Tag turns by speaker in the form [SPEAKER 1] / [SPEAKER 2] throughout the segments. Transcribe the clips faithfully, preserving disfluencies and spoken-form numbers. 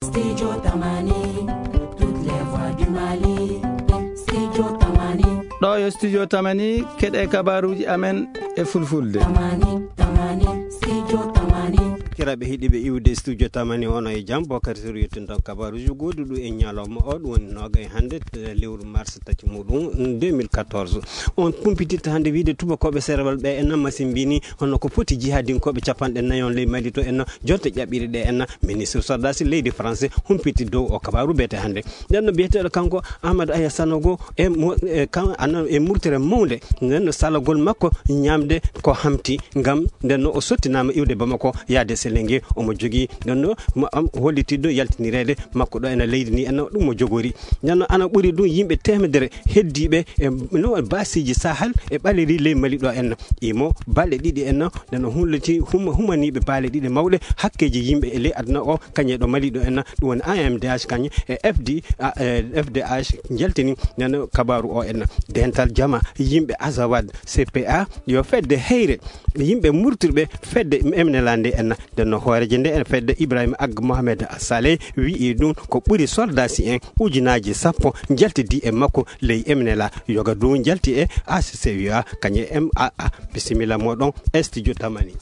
[SPEAKER 1] Studio Tamani, toutes les voix du Mali. Studio Tamani.
[SPEAKER 2] ɗo yo studio Tamani keɗe kabaruji amen e fulfulde.
[SPEAKER 1] Tamani, Tamani, Studio Tamani.
[SPEAKER 3] kiraɓe heeɗiɓe iwde studio Tamani ono e jam Bocar Sir yettinto kabaruji goduɗo e ñalawma o ɗum woni noga e hande lewru mars tati muɗum deux mille quatorze on kumpitirta hande wiide tubakoɓe serval ɓe enna machine mbini hono ko foti jihadinkoɓe capanɗe nayon ley Mali to enna jonte ƴaɓɓiri ɗe enna ministre soldasi leydi français humpiti dow o kabaru biyete hande nden no biyeteɗo kanko Amadou Aya Sanogo e kan ana e murtere mawde nden no salagol makko ñamde ko hamti ngam nden no o sottinama iwde Bamako yaade Selengue omo jogui nden no hollitiɗo yaltinirede makko ɗo ena leydi ni enna ɗum mo jogori nden no ana ɓuuri ɗum yimɓe temedere heddiɓe e no basiji Sahel e ɓaleri ley Mali ɗo enna imo balɗe ɗiɗi enna nden no hulliti huma humaniɓe baale ɗiɗi mawɗe hakkeji yimɓe e ley aduna o kañe ɗo Mali ɗo enna ɗum woni A M D H kañe e F D F D H jaltini nden kabaru o enna dental jama yimɓe Azawad C P A yo fedde heyre yimɓe murtirɓe fedde emnelande enna nden no hooreje nde en fedde Ibrahima Ag Mohamed Saleh wi'i ɗum ko ɓuri soldasi en ujunaji sappo jaltidi e makko ley emnela yoga dow jalti e A C C W A kañe M A A bisimilla moɗon studio Tamani.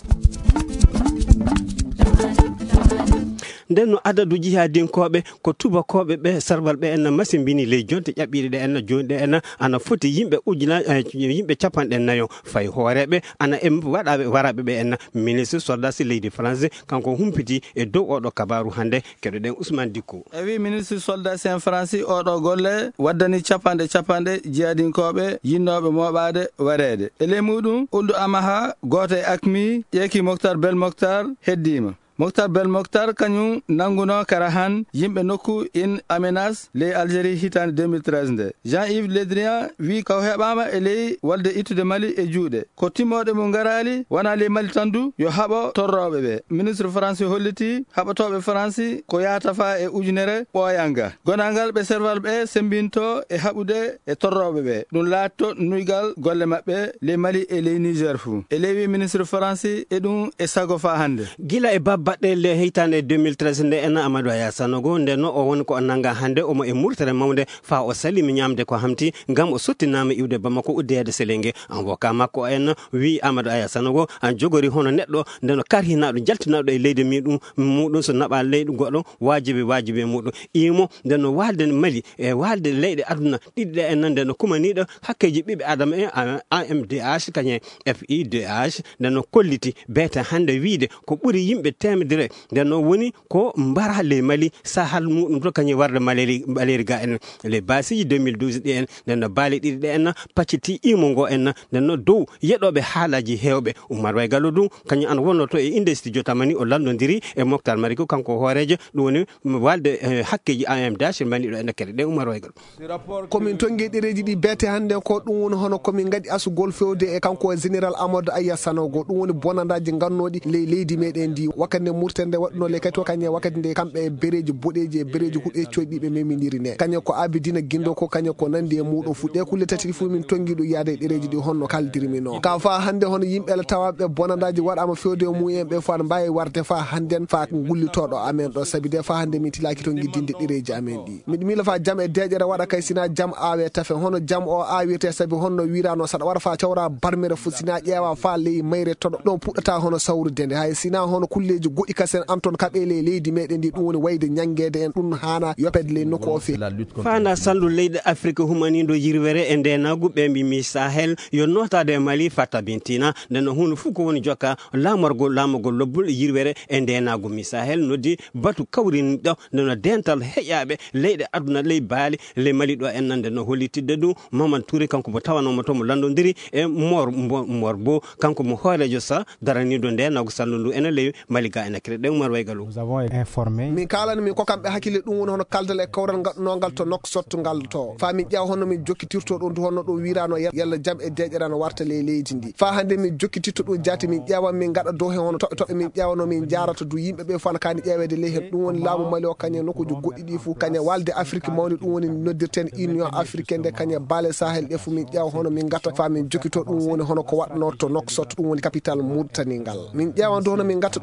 [SPEAKER 3] nden no adadu jihadinkoɓe ko tubakoɓe ɓe sarwal ɓe enna machine mbini ley jonte ƴaɓɓiri ɗe enna joni ɗe enna ana foti yimɓe ujuna yimɓe capanɗe nayo fayi hooreɓe ana e waɗaɓe waraɓe ɓe enna ministre soldasi leydi français kanko humpiti e dow oɗo kabaru hande keɗoɗen Ousmane Dicko
[SPEAKER 2] e wi ministre soldasi en français oɗo golle waddani capanɗe capanɗe jihadinkoɓe yinnoɓe moɓade wareede e ley muɗum Ould Amaha goto e akmi ƴeeki Mokhtar Bel Mokhtar heddima Mokhtar Bel Mokhtar kañum nanguno kara han yimɓe nokku in Amenas ley Algérie hitande deux mille treize nde Jean-Yves Le Drian wi ko heɓama e ley walde ittude Mali e juuɗe ko timmoɗe mum garali wona ley Mali tan du yo haɓo torroɓe ɓe ministre français holliti haɓatoɓe français ko yahata fa e ujunere ɓoyanga gonangal ɓe serval ɓe sembinto e haɓude e torroɓe ɓe ɗum laatto nuygal golle maɓɓe ley Mali e ley Niger fou e ley wi ministre français e ɗum e sago fa hande
[SPEAKER 3] gila e babba baɗɗe le heytande deux mille treize nde enna Amadou Aya Sanogo nden no o woni ko nanga hande omo e murtere mawde fa o salimi ñamde ko hamti ngam o sottinama iwde Bamako uddeyede Selengue avocat makko en wi Amadou Aya Sanogo an jogori hono neɗɗo nden no karhinaɗo jaltinaɗo e leydi miɗum muɗum so naɓa leydi goɗɗo wajibi wajibi muɗum imo nden no walde Mali e walde leyɗe aduna ɗiɗi ɗe enna nden no kumaniɗo hakkeji ɓiɓe adama e A M D H kañe F I D H nden no kolliti beete hande wiide ko ɓuuri yimɓe teme dire nden no woni ko mbara ley Mali sahal muɗum to kañum warde maleri ɓaleri ga en les basiji deux mille douze ɗi en nden no baali ɗiɗi ɗe enna pacciti imo ngo enna nden no dow yeɗoɓe haalaji hewɓe Oumar Way Gallo ɗum kañum an wonnoto e inde studio Tamani o landodiri e Mokhtar Mariko kanko hoorejo ɗum woni walde hakkeji A M D H mani ɗo enna kede ɗe Oumar Way Gallo
[SPEAKER 4] komin tongue ɗereji ɗi beete hande ko ɗum woni hono komin gaɗi asugol fewde e kanko e général Amadou Aya Sanogo ɗum woni bonandaji gannoɗi ley leydi meɗen ndi wakkati murtende waɗno le kay to kañe wakkati nde kamɓe bereji boɗeji e bereji huɗe coyɗiɓe memidiri ne kañe ko abidina guindo ko kañe ko nandi e muɗum fu ɗe kulle tati fu min tonguiɗo yaade ɗereji ɗi honno kaldirimi no ka fa hande hono yimɓe tawaɓe bonandaji waɗama fewde mumen ɓe fa mbawi warde fa handen fa gullitoɗo amen ɗo saabi de fa hande min tilaki to guiddinde ɗereji amen ɗi miɗa mila fa jaam e deƴere waɗa kay sina jaam awe tafe hono jaam o awirte saabi honno wirano saɗa waɗa fa cawra barmere fu sina ƴeewa fa ley mayre toɗo ɗon puɗɗata hono sawrudende hay sina hono kulleji goɗɗi kasen anton kaɓele leydi meɗen ndi ɗum woni wayde ñangede en ɗum hana yopede ley nokku o fe
[SPEAKER 3] fanda sallu leyɗe Afrique humaniɗo yirwere e ndenagu ɓe mbimi Sahel yo notade e Mali fatta bintina nden no hunde fof ko woni jokka lamorgol lamogol lobbol yirwere e ndenagu mi Sahel noddi batu kawrinɗo nden no dental heƴaɓe leyɗe aduna ley baali ley Mali ɗo en nden no hollitidde ɗum Mamadou Touré kanko mo tawanoma to mo landodiri e mor mor bo kanko mo hoorejo sa daraniɗo ndenagu sallu ndu ene ley Mali ga ene kede ɗe Oumar Way Gallo
[SPEAKER 5] nous avons informé
[SPEAKER 4] min kalani min ko kamɓe hakkille ɗum woni hono kaldal e kawral gaɗnogal to nokk sottogal to fa min ƴeew hono min jokkitirto ɗum to honno ɗum wirano yalla jaam e deƴere no warta ley leydi ndi fa hande min jokkitirto ɗum jaati min ƴeewan min gaɗa dow hen hono toɓe toɓe min ƴeewano min jarata du yimɓeɓe fana kani ƴeewede ley hen ɗum woni laamu Mali o kañe nokkuji goɗɗi ɗi fou kañe walde Afrique mawni ɗum woni noddirten union africaine de kañe baale Sahel ɗe fou min ƴeewa hono min gatta fa min jokkito ɗum woni hono ko waɗno to nokk sotto ɗum woni capital Mauritanie ngal min ƴeewan du hono min gatta ɗum woni guuɓe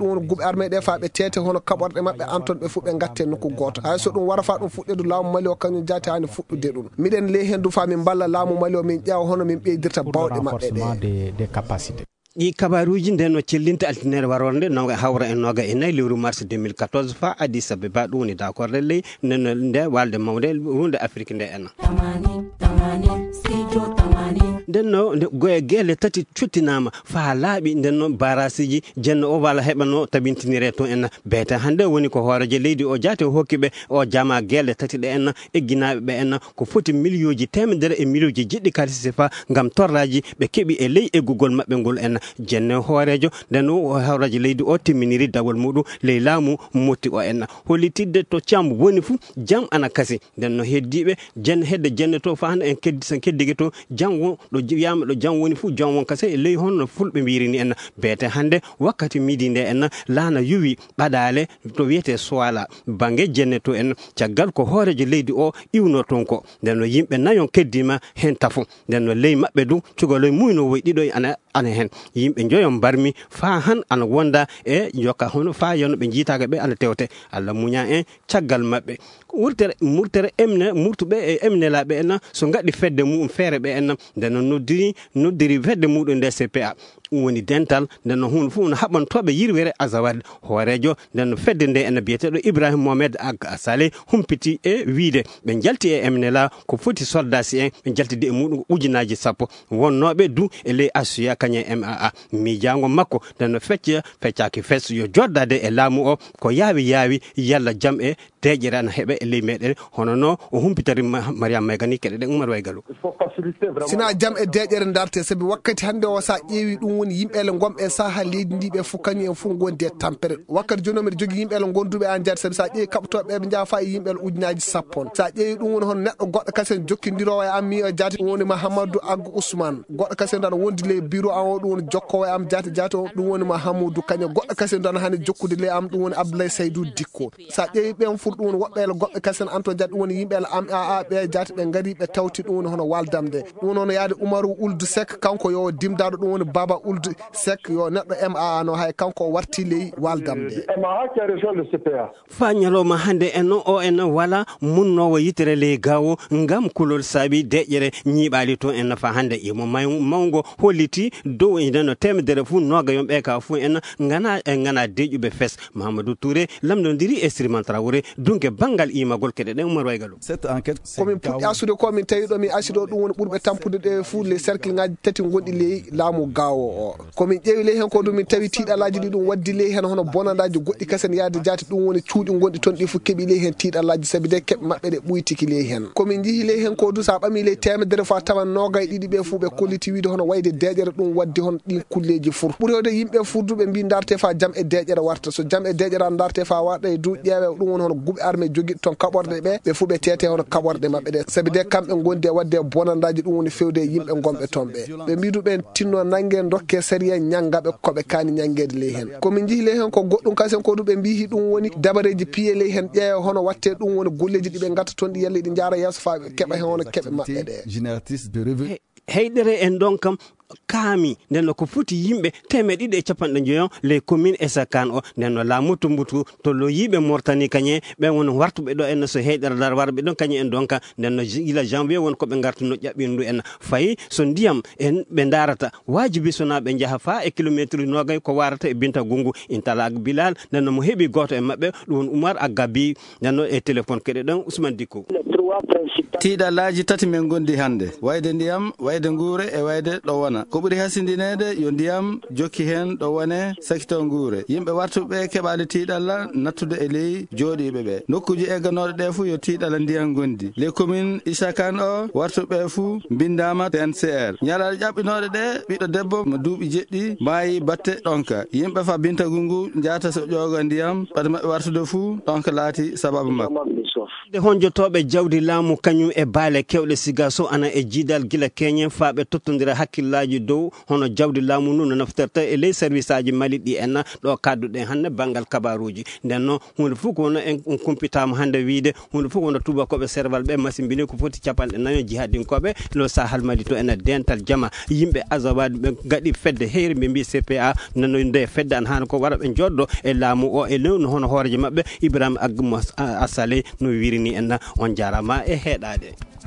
[SPEAKER 4] armée ɗe fa ɓe tete hono kaɓorɗe mabɓe anton ɓe fu ɓe gatte nokku goto hay so ɗum wara fa ɗum fuɗɗedu laamu Mali o kañum jaati hani fuɗɗude ɗum miɗen ley hen du fa min balla laamu Mali o min ƴeewa hono min ɓeydirta bawɗe mabɓe ɗe
[SPEAKER 3] ɗi kabaruji nden no cellinta altinere warorde noga hawra en noga e nayyi lewru mars deux mille quatorze fa Addis Abeba ɗum woni d' accord de ley nden nde walde mawde hunde Afrique nde enna nden no goye guelle tati cuttinama fa laaɓi nden noon barasiji jenno o walla heɓano tabintinire to enna beete hande woni ko hooreje leydi o jaati o hokkiɓe o jama guelle tati ɗe enna egginaɓe ɓe enna ko foti millioji temedere e millioji jiɗɗi kalisi fa gam torraji ɓe keeɓi e ley eggugol mabɓe ngol enna jenne hoorejo nden o hawraji leydi o timminiri dawol muɗum ley laamu motti o enna hollitidde to cambo woni fou jam ana kasi nden no heddiɓe jenne hedde jenne to fa hande en keddi sen keddige to jam won ɗo wiyama ɗo jam woni fou jam won kase e ley honno fulɓe mbirini enna beete hande wakkati midi nde enna laana yuwi ɓaɗale to wiyete soala banggue jenne to en caggal ko hoorejo leydi o iwno toon ko nden no yimɓe nayon keddima hen tafo nden no ley mabɓe du cugaloye muynowoy ɗiɗo ana ana hen yimɓe joyon barmi fa han ana wonda e jokka hono fa yonno ɓe jiitaga ɓe ana tewte Allah muña en caggal mabɓe wurtere murtere emne murtuɓe e emnelaɓe enna so gaɗɗi fedde muɗum feere ɓe enna nden no noddiri noddiri fedde muɗum nde C P A ɗum woni dental nden no hunde fof no haɓantoɓe yirwere azawad hoorejo nden no fedde nde ena biyeteɗo Ibrahima Mohamed Agga Saleh humpiti e wiide ɓe jalti e emnela ko foti soldasi en ɓe jaltidi e muɗum ujunaji sappo wonnoɓe du e ley asuya kañe M A A miijango makko nden no fecca feccaki fes yo joddade e laamu o ko yaawi yaawi yalla jaam e deƴere ana heeɓe e ley meɗen hono no o humpitari Mariame Maygani keɗe ɗen Oumar Waygalou
[SPEAKER 4] sina jaam e deƴere darte saabi wakkati hande o sa ƴeewi ɗum woni yimɓele gomɓe saha leydi ndi ɓe fof kañum en fof gondi e tampere wakkati joni mbiɗa jogui yimɓele gonduɓe an jaati saabi sa ƴeewi kaɓtoɓe ɓe jaa fa e yimɓele ujunaji sappon sa ƴeewi ɗum woni hono neɗɗo goɗɗo kasen jokkidirowo e am mi o jaati ɗum woni Mahamadou Agga Ousmane goɗɗo kasen dano wondi ley bureau an o ɗum woni jokkowo e am jaati jaati o ɗum woni Mahamadou kañum goɗɗo kasen dano hani jokkude ley am ɗum woni Abdoulaye Saydou Dikko sa ƴeewi ɓen fof ɗum woni woɓɓele goɓɓe kasen anto jaati ɗum woni yimɓele am a a ɓe jaati ɓe gari ɓe tawti ɗum woni hono waldamde ɗum woni hono yaade Oumarou Ould Seck kanko yo dimdaɗo ɗum woni Baba Ould Seck yo neɗɗo M A A no hay kanko o warti ley waldamde
[SPEAKER 3] fa ñalowma hande en o en wala munnowo yitere ley gawo ngam kulol saabi deƴƴere ñiɓali to en fa hande imo mawgo holliti dow e no temedere fuu noga yon ɓe ka fuu en gana e gana deƴƴuɓe fes Mahamadou Touré lamdodiri e Siriman Traoré dunke banggal imagol keɗe ɗen Oumar Waygalou
[SPEAKER 4] komin puɗɗi asude ko min tawi ɗo min asiɗo ɗum woni ɓurɓe tampude ɗe fuu les cercle ngaji tati gonɗi ley laamu gawo o komin ƴeewi ley hen ko ɗum min tawi tiiɗalaji ɗi ɗum waddi ley hen hono bonadaji goɗɗi kasen yaade jaati ɗum woni cuuɗi gonɗi toon ɗi fof keeɓi ley hen tiiɗalaji saabi de keɓe mabɓe ɗe ɓuytiki ley hen komin jeehi ley hen ko du sa ɓami ley temedere fa tawan nogay ɗiɗi ɓe fuu ɓe kolliti wiide hono wayde deƴere ɗum waddi hono ɗin kulleji fof ɓuuri hewde yimɓe furduɓe mbi darte fa jaam e deƴere warta so jaam e deƴere an darte fa waɗa e du ƴeewe ɗum woni hono guɓe armé joguiɗo toon kaɓorɗe ɓe ɓe fuu ɓe tete hono kaɓorɗe mabɓe ɗe saabi de kamɓe gondi e wadde bonandaji ɗum woni fewde yimɓe gomɓe toon ɓe ɓe mbidu ɓen tinno nangue dokke série ñangaɓe koɓe kani ñanguede ley hen komin jeehi ley hen ko goɗɗum kasen ko ɗum ɓe mbihi ɗum woni dabareji piye ley hen ƴeewa hono watte ɗum woni golleji ɗiɓe gatta toon ɗi yalle ɗi jaara yesso fa keɓa hen hono keɓe mabɓe ɗe
[SPEAKER 3] heydere en ɗon kam kaami nden no ko foti yimɓe temeɗe ɗiɗi e capanɗe joyon les communes e sakan o nden no laamuto mbutu to lo yiɓe mortani kañe ɓen woni wartuɓe ɗo en so heydere dar warɓe ɗon kañe en donka nden no ila janvier woni koɓe gartuno ƴaɓɓindu en fayi so ndiyam en ɓe darata wajibi sona ɓe jaaha fa e kilométre nogay ko warata e Binta Gungu Intala Bilal nden no mo heeɓi goto e mabɓe ɗum woni Oumar Agga Bi nden no e téléphone keɗe ɗon Ousmane Dikko
[SPEAKER 2] tiiɗallaji tati min gondi hande wayde ndiyam wayde guure e wayde ɗo wona ko ɓuuri hasindinede yo ndiyam jokki hen ɗo wone sakito guure yimɓe wartuɓe keɓali tiiɗalla nattude e ley jooɗiɓe ɓe nokkuji egganoɗe ɗe fuu yo tiiɗalla ndiyam gondi les communes isakan o wartuɓe fuu bindama T N C R ñalal ƴaɓɓinoɗe ɗe ɓiɗɗo debbo mo duuɓi jeɗɗi maayi batte ɗonka yimɓe fa Binta Gungu jata so ƴooga ndiyam ɓade mabɓe wartude fuu ɗonka laati sababu makko
[SPEAKER 3] de honjotoɓe jawdi laamu kañum e baale kewɗe siga so ana e jiidal gila keñen faaɓe tottodira hakkillaji dow hono jawdi laamu nu no naftirta e ley service aji mali ɗi en ɗo kadduɗen hannde banggal kabaruji nden noon hunde fof ko wono en kumpitama hannde wiide hunde fof wono tubakoɓe serval ɓe masimbini ko foti capanɗe nayo jihadinkoɓe lo sahal mali to ene dental jama yimɓe azawadi ɓe gaɗi fedde heyre ɓe mbi C P A nano nde fedde an hano ko waɗa ɓe jodɗo e laamu o e lewno hono hooreje mabɓe Ibrahima Agmo Assaley no wirini en on jarama e heeɗade